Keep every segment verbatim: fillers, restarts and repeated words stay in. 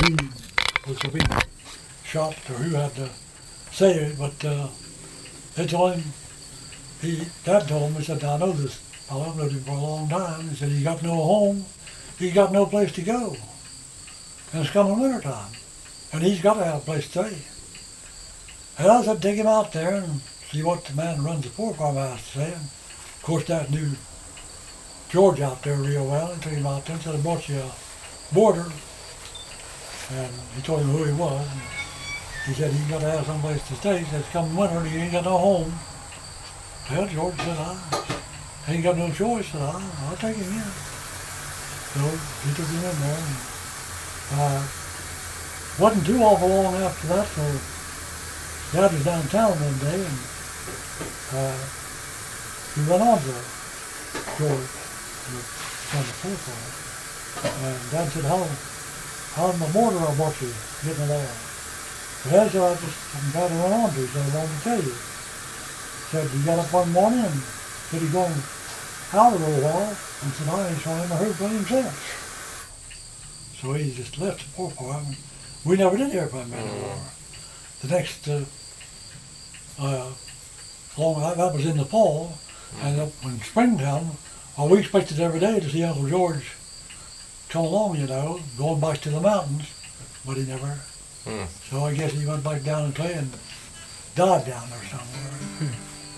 he was to be shot or who had to say it, but uh, they told him, he, Dad told him, he said, I know this fellow, I've known him for a long time. He said, he got no home, he got no place to go. And it's coming winter time, and he's got to have a place to stay. And I said, take him out there and see what the man who runs the pork farm has to say. And of course, Dad knew George out there real well, and took him out there and said, I brought you a boarder. And he told him who he was. And he said, he got to have some place to stay. He said, it's coming winter and he ain't got no home. Well, George said, I ain't got no choice. Said, I, I'll take him in. So he took him in there. And, uh, wasn't too awful long after that, so Dad was downtown one day, and uh, he went on to George, on the pork farm. And Dad said, how, how's my mortar I bought you getting along? Well, so I just I'm glad to run on to, so I wanted to tell you. Said, he got up one morning and said he'd gone out a little while, and said, I ain't saw him or heard from him since. So he just left the pork farm. We never did hear from him anymore. The next, uh, uh, long, that was in the fall, and up in springtime, well, we expected every day to see Uncle George come along, you know, going back to the mountains, but he never. Mm. So I guess he went back down and Clay and died down there somewhere. Hmm.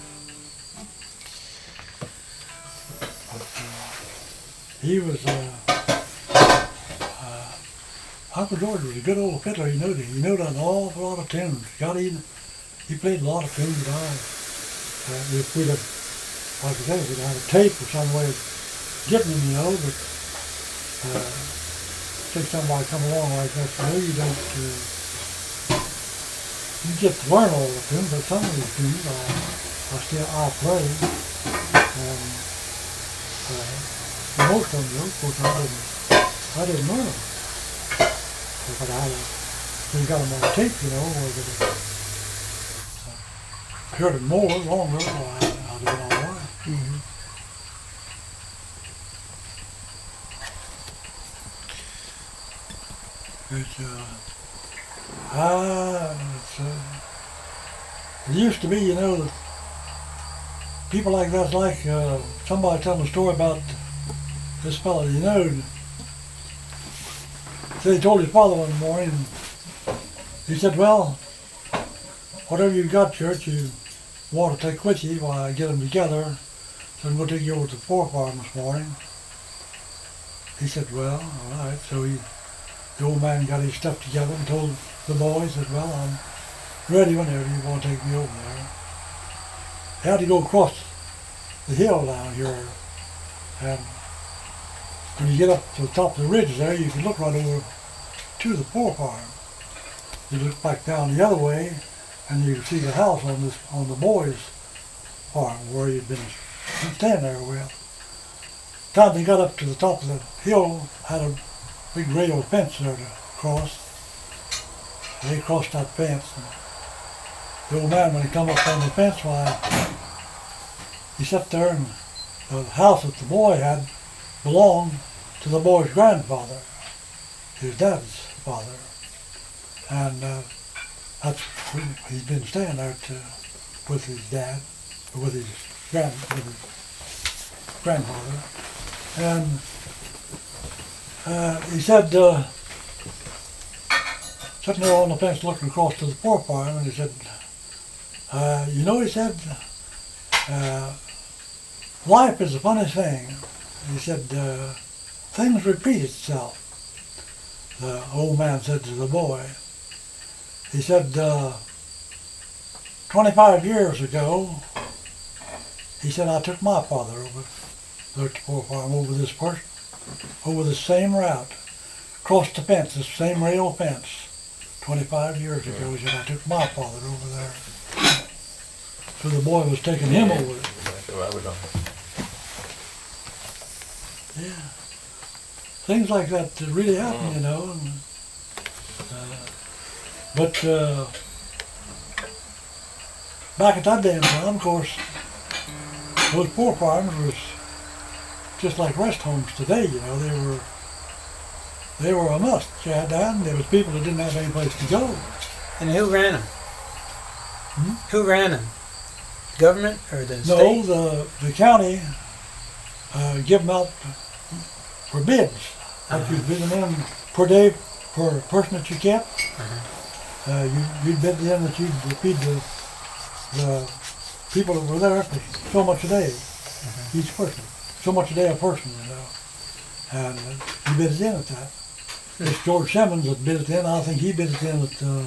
But, uh, he was, uh, uh, Uncle George was a good old fiddler. He knew he knew an awful lot of tunes. Got he, he played a lot of tunes. I, uh, if we'd have, like I said, if we'd have a tape or some way of getting him, you know, but uh, take somebody come along like that, so you don't, uh, you get to learn all the tunes, but some of these tunes I, I still, I play, and uh, most of them, though, of course, I didn't, I didn't learn them. But I had a, we got them on tape, you know, where they uh, heard it more, longer, well, I, I'd have been all right. Mm-hmm. It's, uh, ah, it's, uh, it used to be, you know, that people like that's like uh, somebody telling a story about this fellow, you know. So he told his father one morning, he said, well, whatever you've got, Church, you want to take with you while I get them together, so I'm going to take you over to the pork farm this morning. He said, well, all right. So he, the old man got his stuff together and told the boys that, well, I'm ready whenever you want to take me over there. He had to go across the hill down here, and when you get up to the top of the ridge there, you can look right over to the pork farm. You look back down the other way, and you can see the house on this on the boys' farm where you'd been standing there with. The time they got up to the top of the hill, had a big rail fence there to cross. And they crossed that fence. And the old man, when he come up on the fence, why, he sat there, and the house that the boy had belonged to the boy's grandfather, his dad's father. And uh, that's he's been staying there to, with his dad, or with his grand, with his grandfather. And uh, he said, uh, sitting there on the fence looking across to the pork farm, and he said, uh, you know, he said, uh, life is the funniest thing. He said, uh, things repeat itself, the old man said to the boy. He said, uh, twenty-five years ago, he said, I took my father over there at the pork farm, over this part, over the same route, crossed the fence, the same rail fence, twenty-five years ago. He said, I took my father over there. So the boy was taking him over. Yeah. Things like that really happen, you know. And, uh, but uh, back at that damn time, of course, those pork farms was just like rest homes today, you know. They were they were a must. You had to have them. There was people that didn't have any place to go. And who ran them? Hmm? Who ran them? Government or the No, state? the the county uh, give them out for bids. Like Uh-huh. you bid them in per day per person that you kept. Uh-huh. Uh, you you bid in that you'd feed the the people that were there for so much a day, Uh-huh. each person, so much a day a person, you know. And uh, you bid it in at that. It's George Simmons that bid it in. I think he bid it in at uh,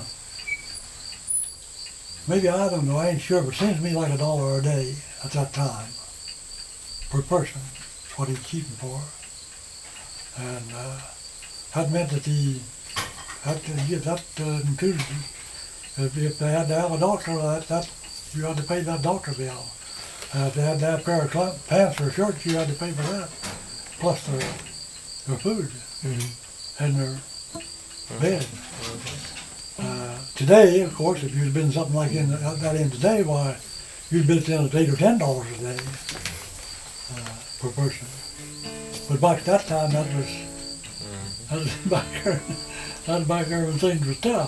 maybe, I don't know, I ain't sure, but it seems to me like a dollar a day at that time per person. That's what he'd keep them for. And uh, that meant that the that uh, yeah, that uh, included if, if they had to have a doctor, that that you had to pay that doctor bill. Uh, if they had to have a pair of cl- pants or shirts, you had to pay for that, plus their their food Mm-hmm. and their bed. Uh, today, of course, if you'd been something like in that that in today, why you'd been in at eight or ten dollars a day uh, per person. But back at that time, that was that was back there. That was back there when things was tough.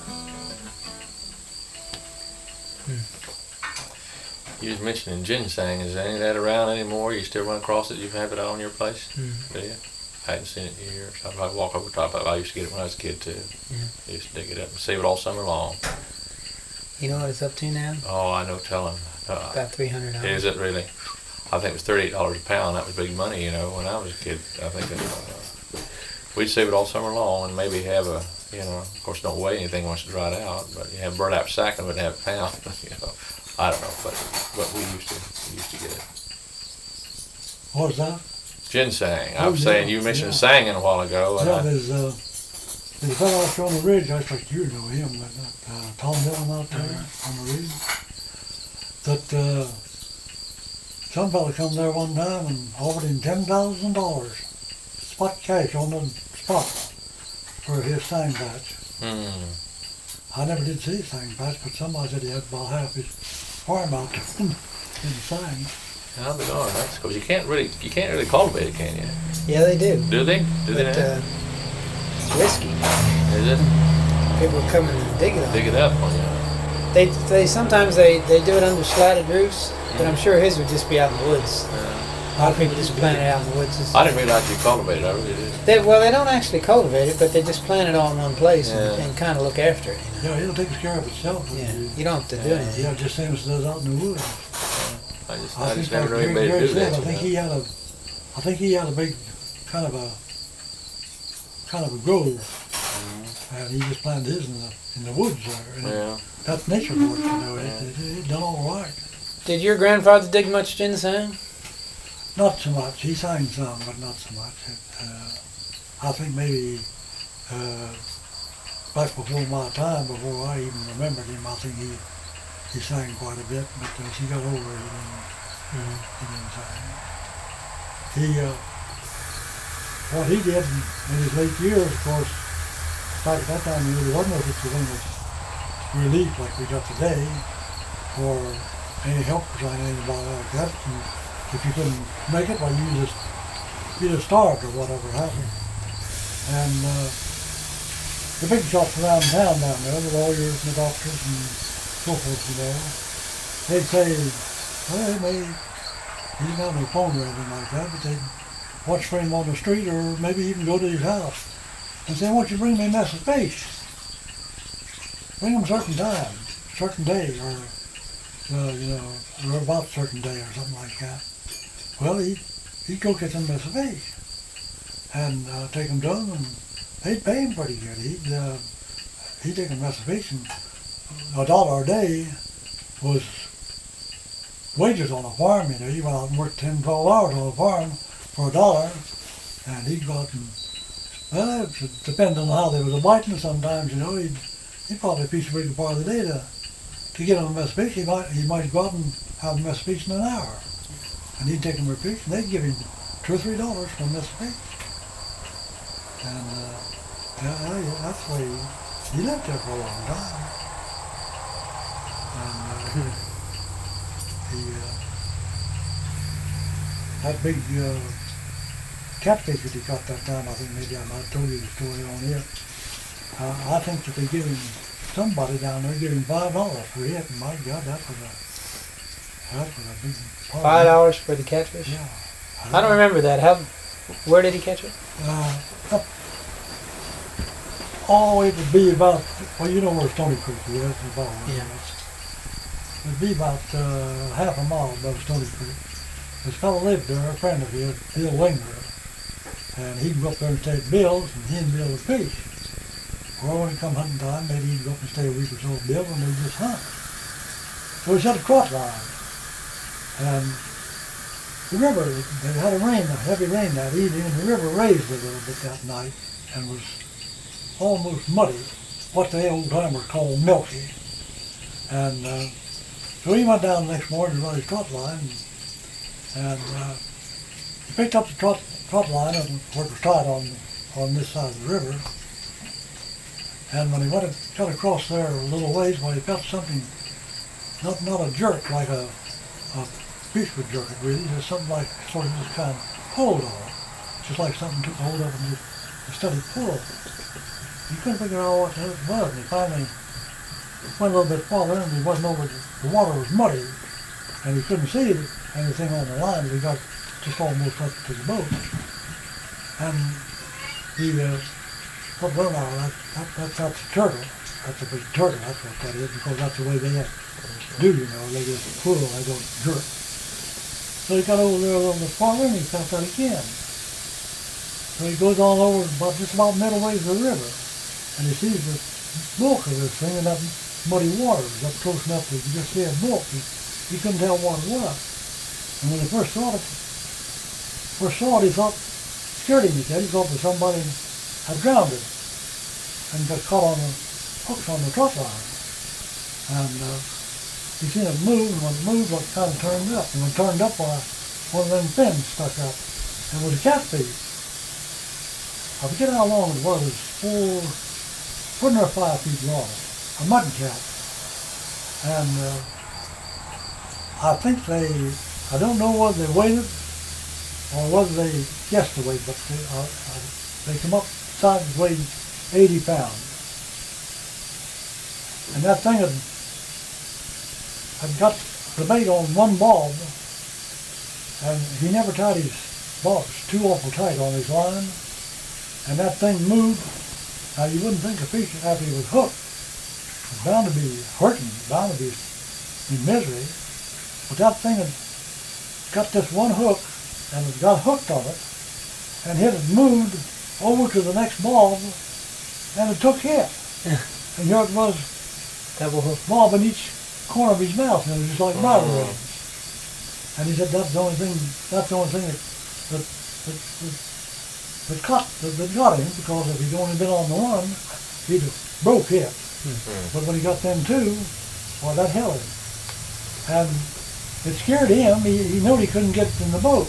You was mentioning ginseng. Is any of that around anymore? You still run across it? You have it on your place? Mm-hmm. Do you? I hadn't seen it in years. I'd like walk over top of it. I used to get it when I was a kid too. Yeah. I used to dig it up and save it all summer long. You know what it's up to now? Oh, I know. Tell him. Uh, About three hundred dollars. is it really? I think it was thirty-eight dollars a pound. That was big money, you know, when I was a kid. I think that, uh, we'd save it all summer long and maybe have a, you know, of course, don't weigh anything once it's dried out, but you have a burlap sack and it would have a pound, you know. I don't know, but but we used to we used to get it. What was that? Ginseng. I Oh, was yeah, saying you mentioned yeah. singing a while ago. And Yeah, I, there's uh, there's a fellow out there on the ridge. I expect you know him. Uh, uh, Tom Dillon out there on the ridge. That uh, some fella come there one time and offered him ten thousand dollars spot cash on the spot for his sign patch. hmm. I never did see his sign patch, but somebody said he had about half his farm out there in the sign. I'll be darned. That's because you can't really you can't really cultivate it, can you? Yeah, they do. Do they? Do they? But now? uh, it's risky. Is it? People come and dig it up. Dig it up on you. They, they sometimes they, they do it under slatted roofs, but I'm sure his would just be out in the woods. A lot of people just plant it out in the woods. I didn't realize you cultivated it. I really did. They, well, they don't actually cultivate it, but they just plant it all in one place and, Yeah. and kind of look after it. You know? Yeah, it'll take care of itself. Yeah, You, you don't have to do Yeah. anything. yeah, just same as it does out in the woods. I just I, I, think just never like knew Gary- anybody Gary do said, that. I think he had a, I think he had a big, kind of a, kind of a grove, and he just planted his in the in the woods there. And Yeah. that's nature for it, you know. It, it, it done all right. Did your grandfather dig much ginseng? Not so much. He sang some, but not so much. It, uh, I think maybe uh, back before my time, before I even remembered him, I think he he sang quite a bit. But as he got older, he didn't, Mm-hmm. he didn't sing. He uh, what he did in, in his late years, of course, back at that time, there wasn't no such thing as relief like we got today, or any help or anything like that. And if you couldn't make it, well, you just you just starved or whatever happened. And uh, the big shops around town down there, the lawyers and the doctors and so forth, you know, they'd say, well, they may, he didn't have no phone or anything like that, but they'd watch for him on the street or maybe even go to his house and say, why don't you bring me a mess of fish? Bring him a certain time, certain day, or, uh, you know, or about a certain day or something like that. Well, he'd, he'd go get them a mess of fish and uh, take them to them, and they'd pay him pretty good. He'd, uh, he'd take a mess of fish, and a dollar a day was wages on a farm, you know. He went out and worked ten, twelve hours on a farm for a dollar, and he'd go out and, well, it depends on how they was a biting sometimes, you know. He'd, he'd probably fish a big part of the day to, to get him a mess of fish. He might, he might go out and have a mess of fish in an hour. And he'd take them for fish, and they'd give him two or three dollars for a mess of fish. And uh, yeah, yeah, that's the way he, he lived there for a long time. And uh, he, uh, that big uh, catfish that he caught that time. I think maybe I might have told you the story on here. Uh, I think that they give him, somebody down there give him five dollars for it, and my God, that was a, that was a big part. Five dollars for the catfish? Yeah. I don't remember that. How? Where did he catch it? Uh, up, oh, it would be about, well, you know where Stony Creek is, the ball. Yeah. It'd be about uh, half a mile above Stony Creek. This fellow lived there, a friend of his, Bill Winger, and he'd go up there and stay at Bill's, and he and Bill would fish. Well, when it come hunting time, maybe he'd go up and stay a week or so with Bill, and they'd just hunt. So he set a trot line, and the river, they had a rain, a heavy rain that evening, and the river raised a little bit that night, and was almost muddy, what the old timers call milky. And uh, so he went down the next morning to run his trot line, and, and uh, he picked up the trot, trot line, and where it was tied on, on this side of the river. And when he went and cut across there a little ways, well, he felt something, not not a jerk like a, a fish would jerk it really, just something like sort of just kind of hold on it. Just like something took hold of him and just a steady pull. He couldn't figure out what the hell it was, and he finally went a little bit farther, and he wasn't over, the, the water was muddy, and he couldn't see anything on the line, but he got just almost up to the boat. And he uh, thought, well now, that, that, that, that's a turtle. That's a big turtle, that's what that is, because that's the way they have to do, you know, they just pull, they don't jerk. So he got over there a little bit farther, and he felt that again. So he goes on over about just about middle ways of the river, and he sees the bulk of this thing in that muddy water. It was up close enough that you could just see a bulk. He, he couldn't tell what it was. And when he first saw it, first saw it, he thought, scared him, he said. He thought that somebody had drowned it and got caught on the hooks on the trot line. And uh, he seen it move, and when it moved, it kind of turned up. And when it turned up, uh, one of them fins stuck up. And it was a catfish. I forget how long it was. It was four, four or five feet long. A mutton cat. And uh, I think they, I don't know whether they weighed it or whether they guessed the weight, but they, uh, uh, they come up sideways weighed eighty pounds. And that thing had, had got the bait on one bulb, and he never tied his bulbs too awful tight on his line, and that thing moved. Now you wouldn't think a fish after he was hooked was bound to be hurting, bound to be in misery, but that thing had got this one hook, and it got hooked on it, and it had moved over to the next bulb, and it took hit. Yeah. And here it was, Double hook. bulb in each corner of his mouth, and it was just like bridle Oh. reins. And he said that's the only thing, that's the only thing that, that, that, that, that, caught, that, that got him, because if he'd only been on the one, he'd have broke it. Mm-hmm. But when he got them two, well, that held him. And it scared him. He, he knew he couldn't get in the boat.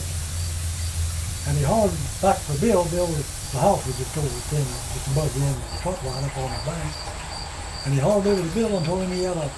And he hollered back for Bill. Bill was, the house was just over the end, just above the end of the trot line up on the bank. And he hollered over to Bill and told him he had a,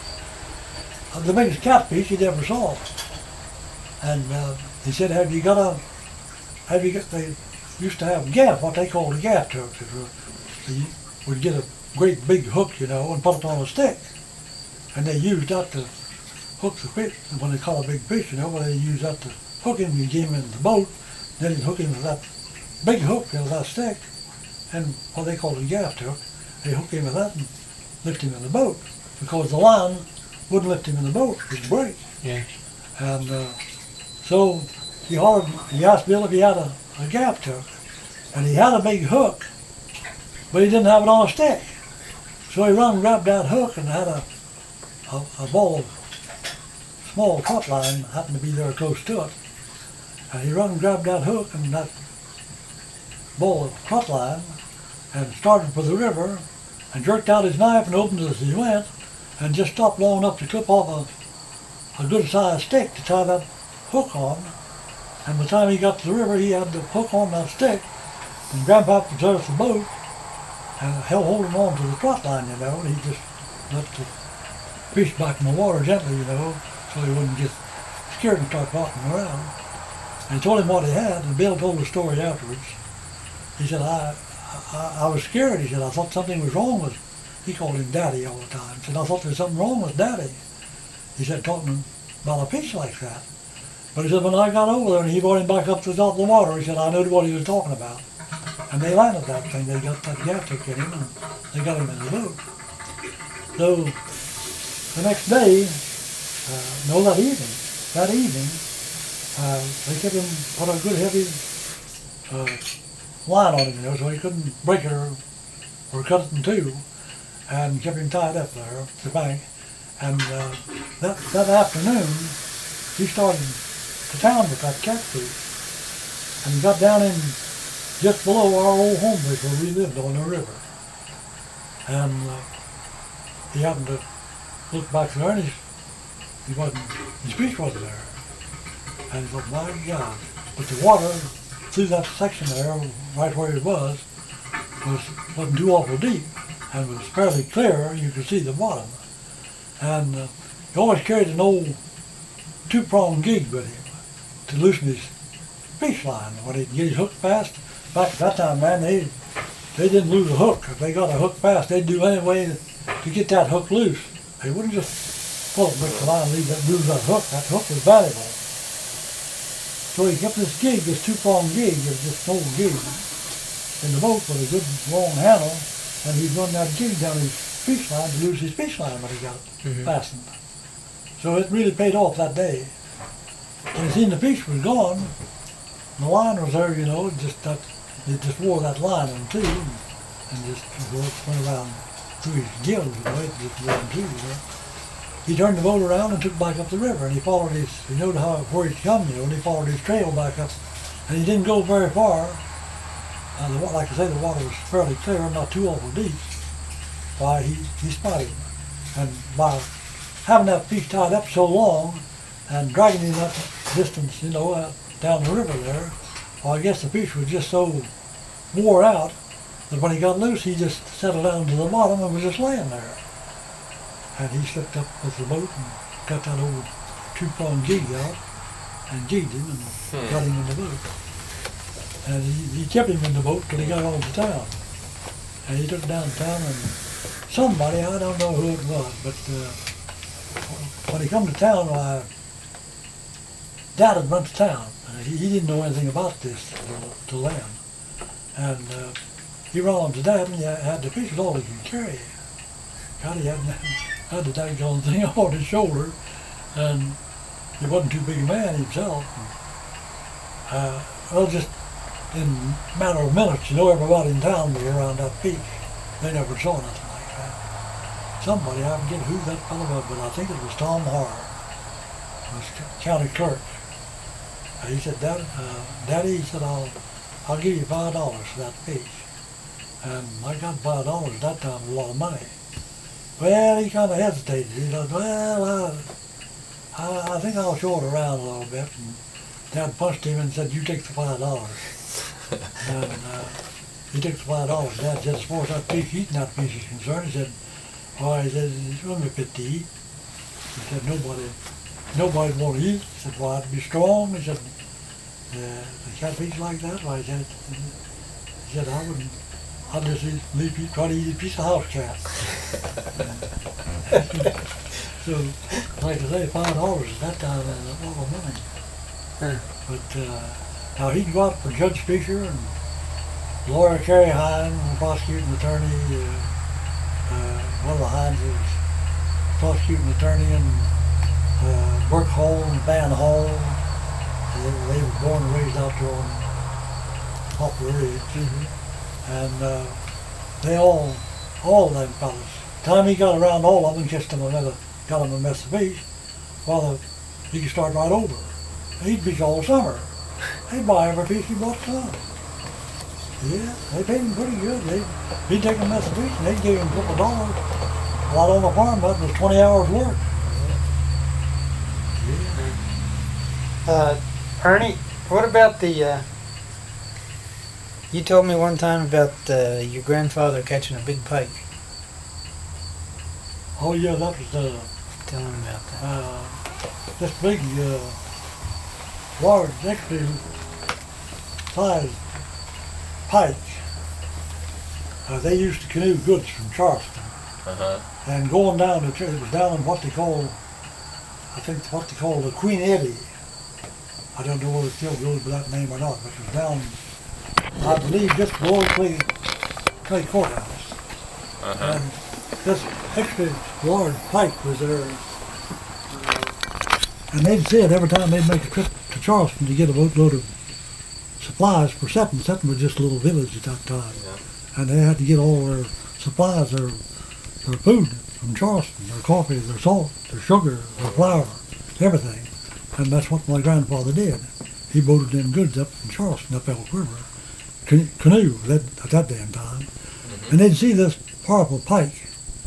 a the biggest catfish he'd ever saw. And uh, he said, have you got a, have you got, they used to have gaff, what they called a gaff turks. They would get a great big hook, you know, and put it on a stick. And they used that to hook the fish. When they caught a big fish, you know, well, they used that to hook him. You get him in the boat, then he'd hook him with that big hook, you know, that stick, and what they called a gaff hook. They hook him with that and lift him in the boat, because the line wouldn't lift him in the boat, it'd break. Yeah. And uh, so he hollered, he asked Bill if he had a, a gaff hook, and he had a big hook, but he didn't have it on a stick. So he run and grabbed that hook and had a, a, a ball of small trot line, happened to be there close to it. And he run and grabbed that hook and that ball of trot line and started for the river and jerked out his knife and opened it as he went and just stopped long enough to clip off a, a good sized stick to tie that hook on. And by the time he got to the river, he had the hook on that stick, and Grandpa was there at the boat and held holding on to the trot line, you know, and he just let the fish back in the water gently, you know, so he wouldn't get scared and start walking around. And he told him what he had, and Bill told the story afterwards. He said, I, I, I was scared. He said, I thought something was wrong with, he called him Daddy all the time. He said, I thought there was something wrong with Daddy. He said, talking about a fish like that. But he said, when I got over there and he brought him back up to the top of the water, he said, I knew what he was talking about. And they landed that thing. They got that gas hook in him, and they got him in the boat. So the next day, uh, no, that evening, that evening, uh, they kept him, put a good heavy uh, line on him there so he couldn't break it or, or cut it in two, and kept him tied up there at the bank. And uh, that, that afternoon, he started to town with that catfish, and he got down in just below our old home base where we lived on the river. And uh, he happened to look back there, and he, he wasn't, his fish wasn't there. And he thought, my God. But the water through that section there, right where it was, was wasn't too awful deep, and was fairly clear. You could see the bottom. And uh, he always carried an old two-pronged gig with him to loosen his fish line when he'd get his hook fast. Back at that time, man, they they didn't lose a hook. If they got a hook fast, they'd do any way to, to get that hook loose. They wouldn't just pull it, break the line, and leave that, lose that hook. That hook was valuable. So he kept this gig, this two-pronged gig, it was just an old gig, in the boat with a good long handle, and he'd run that gig down his fish line to lose his fish line when he got it mm-hmm. fastened. So it really paid off that day. And he seen the fish was gone, the line was there, you know, just that, it just wore that line in two, and, and just went around through his gills, you know, it just wore in two, you know. He turned the boat around and took back up the river, and he followed his, he knew how, where he'd come, you know, and he followed his trail back up, and he didn't go very far. Uh, the, like I say, the water was fairly clear, not too awful deep. Why, he, he spotted him. And by having that fish tied up so long, and dragging him that distance, you know, uh, down the river there, well, I guess the fish was just so wore out that when he got loose, he just settled down to the bottom and was just laying there. And he slipped up with the boat and got that old two-pronged gig out and jigged him and hmm. got him in the boat. And he, he kept him in the boat till he got on to town. And he took him down to town, and somebody, I don't know who it was, but uh, when he come to town, I, Dad had went to town. Uh, he, he didn't know anything about this till then. And uh, he ran on to Dad, and he had the fish was all he could carry. God, he had, had the daggone thing up on his shoulder, and he wasn't too big a man himself. Uh, well, just in a matter of minutes, you know, everybody in town was around that fish. They never saw nothing like that. Somebody, I forget who that fellow was, but I think it was Tom Harr, was county clerk. Uh, he said, Dad, uh, Daddy, he said, I'll, I'll give you five dollars for that fish. And I got five dollars at that time, was a lot of money. Well, he kind of hesitated. He said, well, I, I, I think I'll show it around a little bit. And Dad punched him and said, you take the five dollars. And uh, he took the five dollars. Dad said, as far as that fish, eating that fish is concerned, he said, well, he said, it's only fit to eat. He said, nobody, nobody want to eat. He said, well, I'd be strong. He said, uh, a catfish like that? Well, he said, he said, I wouldn't, I'd just eat, leave you, try to eat a piece of house cat. So, like I say, five dollars at that time was a lot of money. Huh. But uh, now he can go out for Judge Fisher and Lawyer Kerry Hine, the prosecuting attorney. Uh, uh, one of the Hines was prosecuting attorney, and uh, Burke Hall and Van Hall. They, they were born and raised out there on Poplar Ridge. Mm-hmm. And uh, they all, all of them fellas, the time he got around all of them, kissed them another, got them a mess of fish, well, he could start right over. He'd fish all summer. They'd buy every fish he bought to them. Yeah, they paid him pretty good. They, he'd take a mess of fish and they'd give him a couple of dollars. While on the farm, that was twenty hours work. Yeah. Uh, Ernie, what about the, uh, you told me one time about uh, your grandfather catching a big pike. Oh yeah, that was, uh, tell him about that. Uh, this big, uh, large, extra sized pike. Uh, they used to canoe goods from Charleston. Uh-huh. And going down the, it was down in what they call, I think what they call the Queen Eddy. I don't know whether it still goes by that name or not, but it was down, I believe, just below Clay, Clay Courthouse. Uh-huh. And this extra large pike was there. And they'd see it every time they'd make a trip to Charleston to get a boatload of supplies for Seton. Seton was just a little village at that time. Yeah. And they had to get all their supplies, their, their food from Charleston, their coffee, their salt, their sugar, their flour, everything. And that's what my grandfather did. He boated them goods up from Charleston, up Elk River. Can, canoe that, at that damn time. Mm-hmm. And they'd see this powerful pike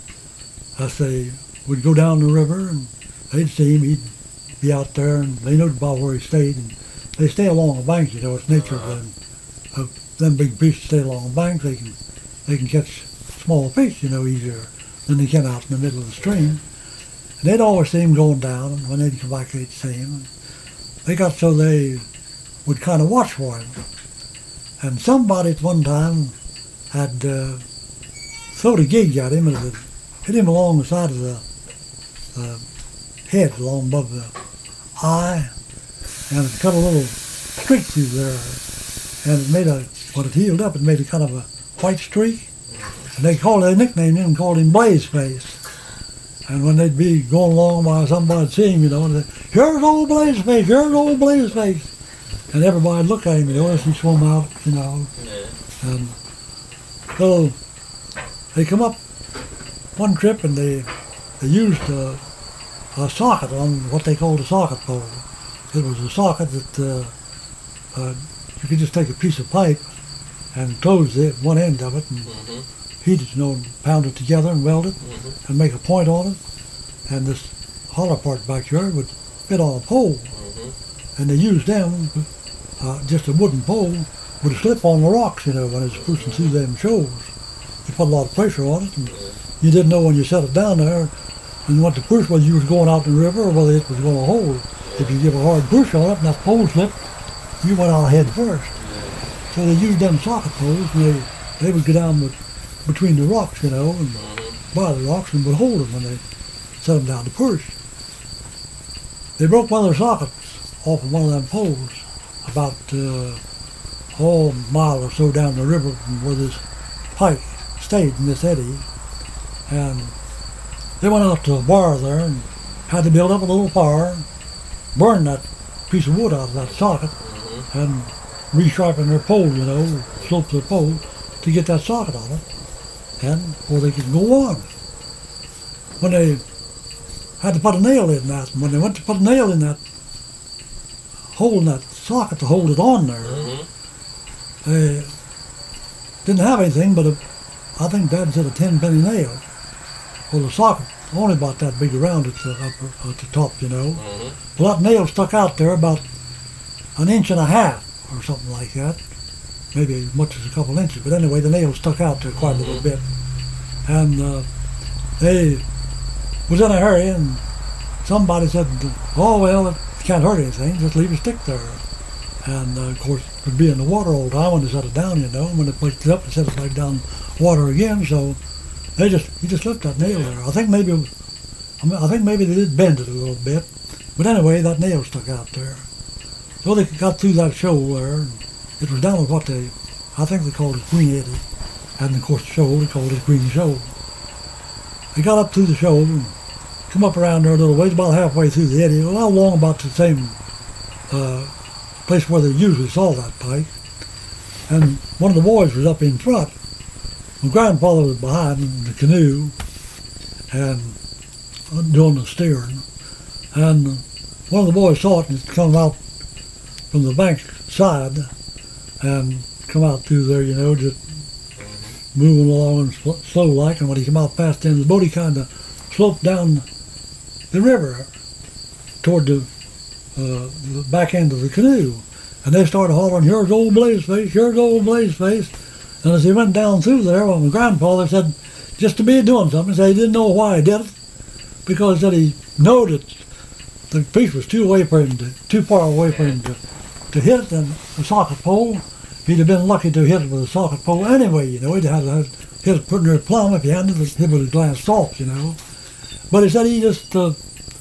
as they would go down the river, and they'd see him. He'd be out there, and they knew about where he stayed. And they stay along the banks, you know. It's nature uh-huh. of them, of them big fish stay along the banks. They can they can catch small fish, you know, easier than they can out in the middle of the stream. And they'd always see him going down, and when they'd come back, they'd see him. And they got so they would kind of watch for him. And somebody at one time had uh, thrown a gig at him and it hit him along the side of the, the head, along above the eye, and it cut a little streak through there. And it made a, when it healed up, it made a kind of a white streak. And they called, they nicknamed him and called him Blaze Face. And when they'd be going along while somebody'd see him, you know, and they'd, here's old Blaze Face, here's old Blaze Face. And everybody'd look at him, you know, as he swam out, you know. Yeah. And so they come up one trip and they they used a, a socket on what they called a socket pole. It was a socket that uh, uh, you could just take a piece of pipe and close the one end of it and mm-hmm. heat it, you know, and pound it together and weld it mm-hmm. and make a point on it. And this hollow part back here would fit on a pole. Mm-hmm. And they used them, uh, just a wooden pole, would slip on the rocks, you know, when it was pushing through them shoals. You put a lot of pressure on it, and you didn't know when you set it down there and you went to push whether you was going out in the river or whether it was going to hold. If you give a hard push on it and that pole slipped, you went out head first. So they used them socket poles, and they, they would go down with, between the rocks, you know, and by the rocks, and would hold them when they set them down to push. They broke one of their sockets off of one of them poles about uh, oh, a mile or so down the river from where this pike stayed in this eddy. And they went out to a bar there and had to build up a little fire, burn that piece of wood out of that socket, mm-hmm. and resharpen their pole, you know, slope their pole to get that socket on it, and or they could go on. When they had to put a nail in that, and when they went to put a nail in that hole in that socket to hold it on there, mm-hmm. they didn't have anything but a, I think Dad said a ten penny nail. Well, the socket only about that big around at the upper, at the top, you know. Mm-hmm. Well, that nail stuck out there about an inch and a half or something like that, maybe as much as a couple inches. But anyway, the nail stuck out there quite mm-hmm. a little bit, and uh, they was in a hurry, and somebody said, "Oh well, it can't hurt anything. Just leave it stick there." And uh, of course, it would be in the water all the time when they set it down, you know. When they placed it up, they set it back down water again. So they just he just left that nail there. I think maybe it was, I, mean, I think maybe they did bend it a little bit, but anyway, that nail stuck out there. So they got through that shoal there, and it was down at what they, I think they called it Queen Eddy, and of course the shoal, they called it Green Shoal. They got up through the shoal and come up around there a little ways, about halfway through the eddy, well, along about the same uh, place where they usually saw that pike. And one of the boys was up in front. My grandfather was behind in the canoe and doing the steering. And one of the boys saw it and it come out from the bank side and come out through there, you know, just moving along and sl- slow like. And when he came out past the end of the boat, he kind of sloped down the river toward the, uh, the back end of the canoe. And they started hollering, "Here's old Blaze Face, here's old Blaze Face." And as he went down through there, well, my grandfather said, just to be doing something, he said he didn't know why he did it, because that he knew that the piece was too away for him to, too far away for him to, to hit it, and the socket pole, he'd have been lucky to hit it with a socket pole anyway, you know. He'd have to hit it putting it plumb if he hadn't hit it with his glass soft, you know. But he said he just, uh,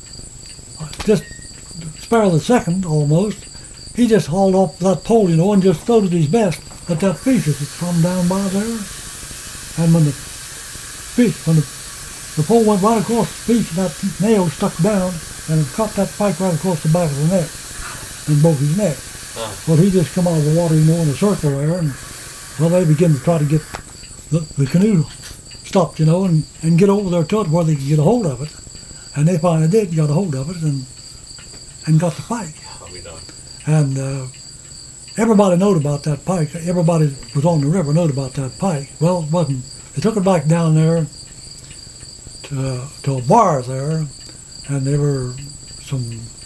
just spare the second almost, he just hauled off that pole, you know, and just threw it his best at that piece as it come down by there. And when the piece, when the, the pole went right across the piece, and that nail stuck down, and it caught that pike right across the back of the neck, and broke his neck. Oh. Well, he just come out of the water, you know, in a circle there, and well, they began to try to get the, the canoe stopped, you know, and, and get over there to it where they could get a hold of it. And they finally did, got a hold of it, and and got the pike. I'll be done. And uh, everybody knowed about that pike. Everybody that was on the river knowed about that pike. Well, it wasn't. They took it back down there to, uh, to a bar there, and there were some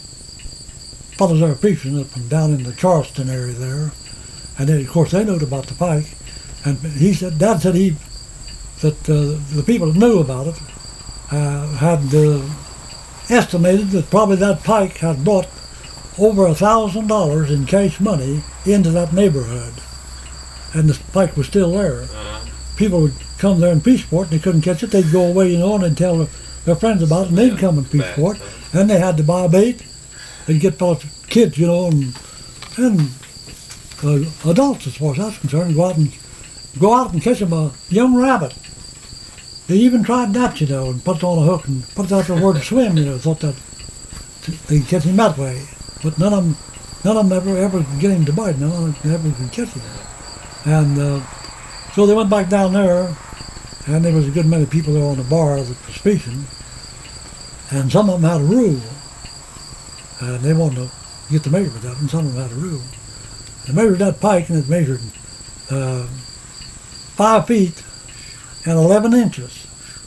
fellows there fishing up from down in the Charleston area there. And then, of course, they knowed about the pike. And he said, Dad said he, that uh, the people that knew about it uh, had uh, estimated that probably that pike had brought over a thousand dollars in cash money into that neighborhood. And the pike was still there. Uh, People would come there and fish for it, and they couldn't catch it. They'd go away, you know, and they'd tell their, their friends about it, and they'd Yeah, come and fish back, for it. so. And they had to buy bait. They'd get fellows, kids, you know, and, and uh, adults, as far as that's concerned, go out and go out and catch them a young rabbit. They even tried that, you know, and put it on a hook and put it out there where to swim, you know, thought that they could catch him that way. But none of them, none of them ever, ever could get him to bite. None of them ever could catch him. And uh, so they went back down there, and there was a good many people there on the bar that was fishing. And some of them had a rule, and they wanted to get the measurement of it, and some of them had a rule. They measured that pike, and it measured uh, five feet and eleven inches.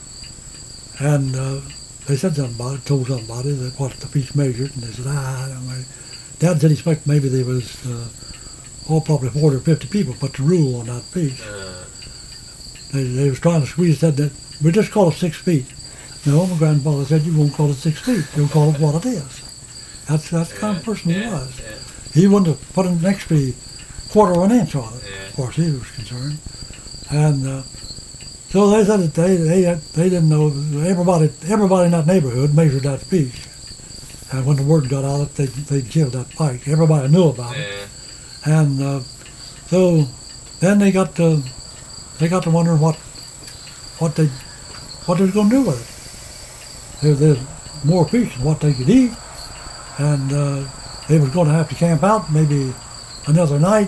And uh, they said something about it, told somebody that what the piece measured, and they said, ah, I don't know. Dad said he expected maybe there was, uh, oh, probably forty or fifty people put the rule on that piece. uh, They, they was trying to squeeze, said that, we just call it six feet. No, my grandfather said, you won't call it six feet, you'll call it what it is. That's, that's the kind of person he yeah, was. yeah. He wouldn't have put an extra quarter of an inch on it, Yeah. as far as he was concerned. And uh, so they said that they, they, they didn't know, everybody everybody in that neighborhood measured that piece. And when the word got out that they, they'd killed that pike, everybody knew about it. Yeah. And uh, so then they got to, they got to wonder what, what they, what they was going to do with it. There, there's more fish than what they could eat. And uh, they was going to have to camp out maybe another night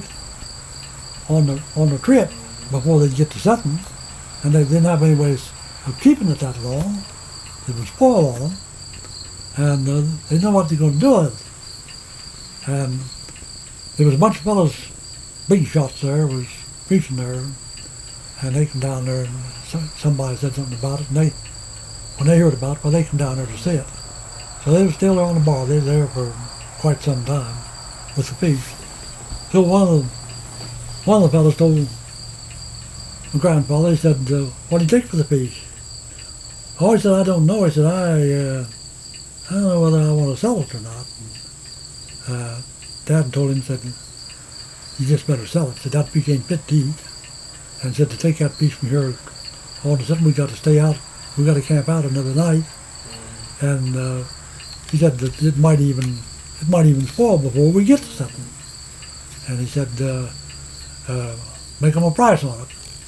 on the on the trip before they'd get to something, and they didn't have any ways of keeping it that long. It would spoil on them, and uh, they didn't know what they're going to do with it. And there was a bunch of fellows, big shots there, was fishing there, and they come down there, and so, somebody said something about it, and they, when they heard about it, well, they come down there to see it. So they were still there on the bar. They were there for quite some time with the fish. So one of the, one of the fellows told my grandfather, he said, uh, what do you take for the fish? Oh, he said, I don't know. He said, I, uh, I don't know whether I want to sell it or not. And, uh, Dad told him, said, you just better sell it. Said, that fish ain't fit to eat. And said, to take that fish from here on to something, we got to stay out, we got to camp out another night. And uh, he said that it might even it might even spoil before we get to something. And he said, uh, uh, make him a price on it.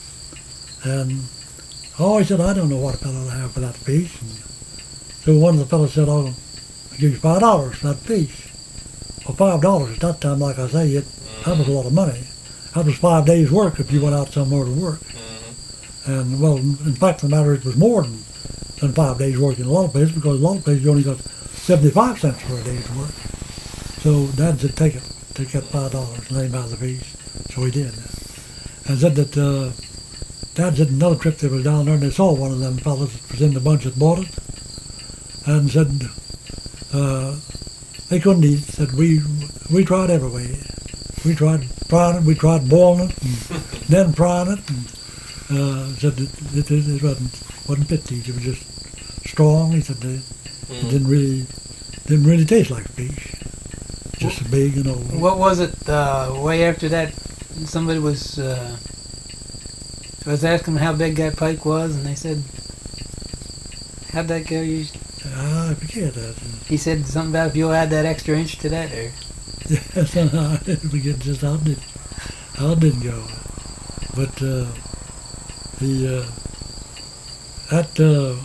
And oh, he said, I don't know what a fellow will have for that piece. And so one of the fellows said, I'll give you five dollars for that piece. Well, five dollars at that time, like I say, it, that was a lot of money. That was five days' work if you went out somewhere to work. Mm-hmm. And well, in fact, the matter it was more than than five days' work in a lot of places, because a lot of places you only got seventy-five cents for a day's work. So Dad said, take it, take that five dollars and let him out of the piece. So he did. And said that uh, Dad said another trip they was down there and they saw one of them fellas that was in the bunch that bought it, and said uh, they couldn't eat. Said we we tried every way. We tried frying it, we tried boiling it, and then frying it, and uh, said it, it, it wasn't wasn't fit to eat. It was just strong. He said they, Mm. it didn't really didn't really taste like fish. Just a big and old. What was it? Uh, way after that, somebody was uh, was asking how big that pike was, and they said, "How'd that go?" You, I forget that. he said something about if you'll add that extra inch to that, or Yeah, somehow I forget just how it did, how it didn't go. But uh, the uh, that uh,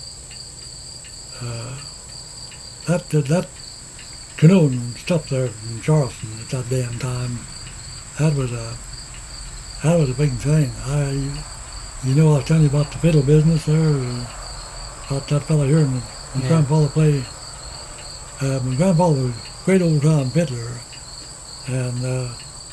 uh, that that that canoeing stuff there in Charleston at that damn time, that was a that was a big thing. I, you know, I was telling you about the fiddle business there, uh, about that fella here, and my Yeah. grandfather played. Uh, my grandfather was a great old time fiddler, and uh,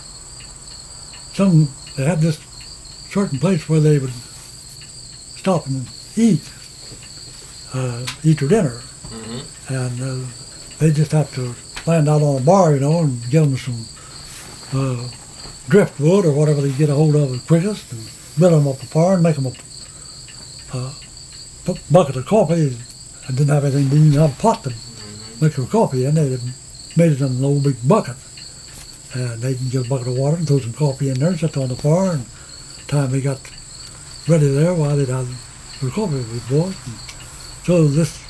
some they had this certain place where they would stop and eat, uh, eat their dinner, Mm-hmm. and uh, they just have to land out on a bar, you know, and get them some uh, driftwood or whatever they get a hold of the quickest, and build them up a fire and make them a, a bu- bucket of coffee. I didn't have anything, didn't even have a pot to make their coffee in. They made it in an old big bucket, and they can get a bucket of water and throw some coffee in there and sit on the fire. And time they got ready there, why they'd have their coffee before. So this